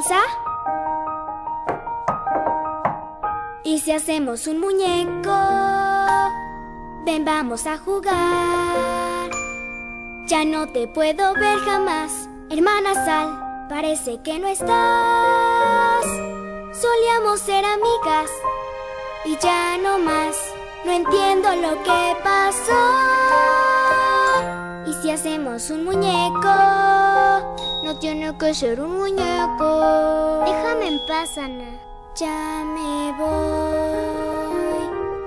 a... ¿Y si hacemos un muñeco? Ven, vamos a jugar. Ya no te puedo ver jamás, hermana Sal, parece que no estás. Solíamos ser amigas y ya no más. No entiendo lo que pasó. ¿Y si hacemos un muñeco? No tiene que ser un muñeco. Déjame en paz, Ana. Ya me voy.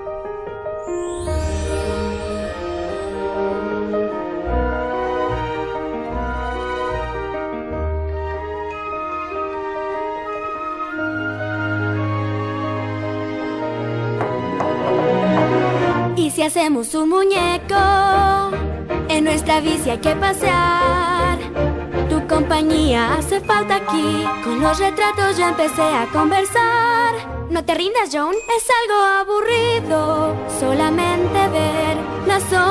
¿Y si hacemos un muñeco? En nuestra bici hay que pasear. Tu compañía hace falta aquí. Con los retratos ya empecé a conversar. No te rindas, Joan. Es algo aburrido solamente ver las